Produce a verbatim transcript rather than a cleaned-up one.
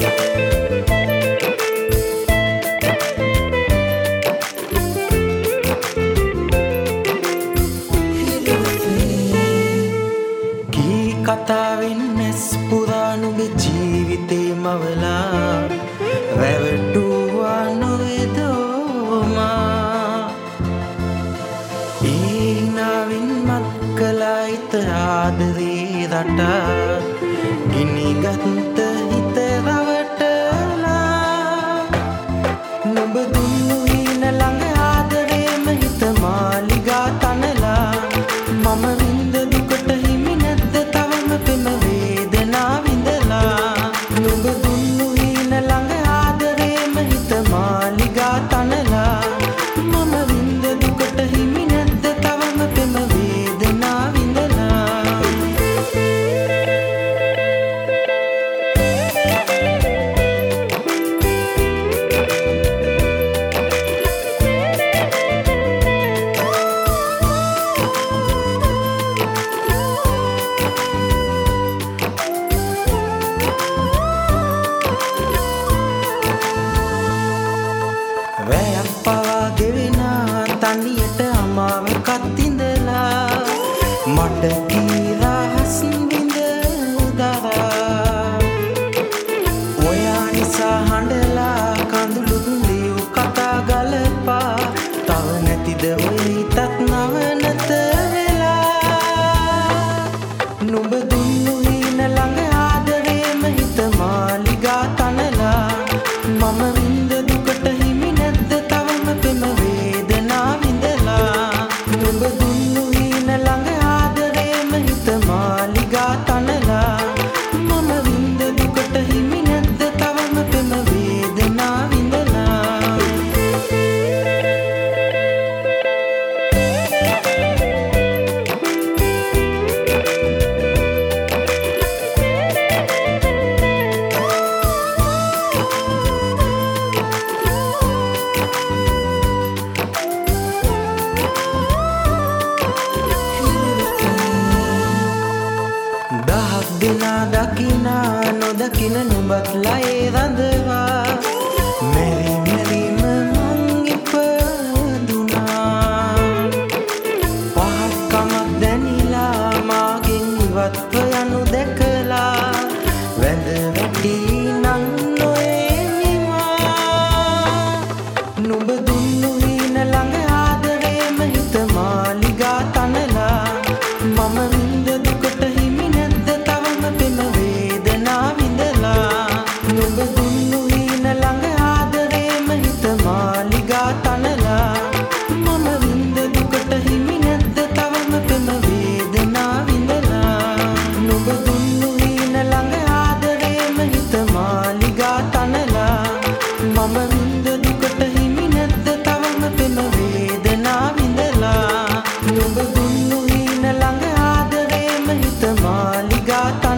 කතාවෙන් නැස් පුරා නුඹේ ජීවිතේ මවලා රැවටුවා නොවේදෝමා ඊනාවින් මත් කළා හිත ආදරේ රටා ගිනිගත්ත හිත රවටලා නුඹ දුන්නු ඊන ළඟ ආදරේම හිත මාලිගා තනලා මම වින්ද දුකට හිමි නැද්ද තවම පෙම වේදනා විඳලා නුඹ දුන්නු ඊන ළඟ ආදරේම හිත මාලිගා තනලා මම වින්ද දුකට හිමි නැද්ද තවම පෙම වේදනා විඳලා වැයක් පවා ගෙවෙනා තනියට අමාව කත්තිඳලා මට කීරහස් විඳ උදරා ඔයා නිසා හඬලා කඳුළු දුලියු කතා ගලපා තව නැතිද ඔය හිතත් නවනත වෙලා නුඹ දුන්නු හීන ළඟ ආදරේම හිත මාලිගා තනලා මම විඳ දුකට හිමි නැද්ද තවම පෙම වේදනා විඳලා නුඹ දුන්නු හීන ළඟ ආදරේම හිත මාලිගා තනලා මම විඳ දුකට හිමි නැද්ද තවම පෙම වේදනා විඳලා දහක් දෙනා දකිනා නොදකින නුඹත් ලයේ රඳවා මෙරි මෙරිම මං ඉපදුනා පහක්කමක් දැනිලා මාගෙන් ඉවත්ව යනු දැකලා වැඳ වැටි නං නොඑනිවා නුඹ දුන්නු හීන ළඟ ආදරේම හිත මාලිගා තනලා මම විඳ දුකට හිමි නැද්ද තවම පෙම වේදනා විඳලා නුඹ දුන්නු හීන ළඟ ආදරේම හිත මාලිගා තනලා මම විඳ දුකට හිමි නැද්ද තවම පෙම වේදනා විඳලා නුඹ දුන්නු හීන ළඟ ආදරේම හිත මාලිගා තනලා මම විඳ දුකට හිමි නැද්ද තවම පෙම වේදනා විඳලා නුඹ දුන්නු හීන ළඟ ආදරේම හිත මාලිගා